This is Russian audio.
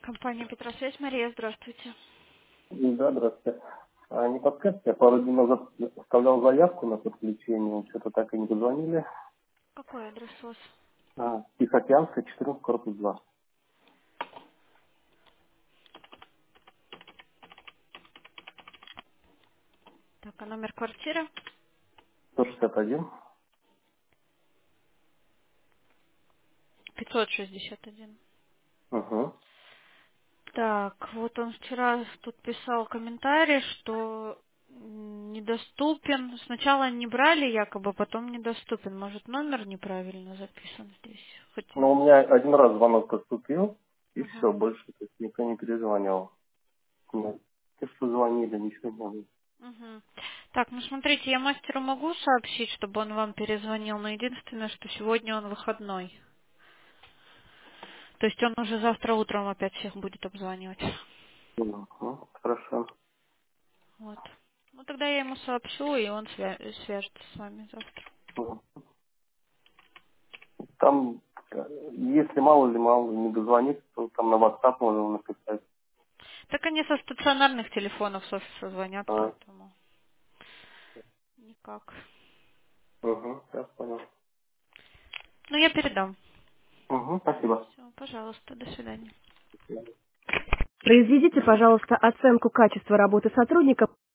Компания Петросвязь. Мария, здравствуйте. Да, здравствуйте. Не подскажете, я пару дней назад оставлял заявку на подключение, что-то так и не позвонили. Какой адрес у вас? Тихоокеанская, 14, корпус 2. Так, а номер квартиры? 161. 561. Угу. Так, вот он вчера тут писал комментарий, что недоступен. Сначала не брали якобы, потом недоступен. Может, номер неправильно записан здесь? Хотя... Но у меня один раз звонок поступил, и все, Мгм. больше то есть, никто не перезвонил. Нет. Те, что звонили, ничего не было. Мгм. Так, ну смотрите, я мастеру могу сообщить, чтобы он вам перезвонил, но единственное, что сегодня он выходной. То есть он уже завтра утром опять всех будет обзванивать. Угу. Хорошо. Вот. Ну тогда я ему сообщу, и он свяжется с вами завтра. Мгм. Там, если мало не дозвониться, то там на WhatsApp можно написать. Так они со стационарных телефонов с офиса звонят, А, поэтому никак. угу, я понял. Ну я передам. Угу, спасибо. Все, пожалуйста, до свидания. До свидания. Произведите, пожалуйста, оценку качества работы сотрудника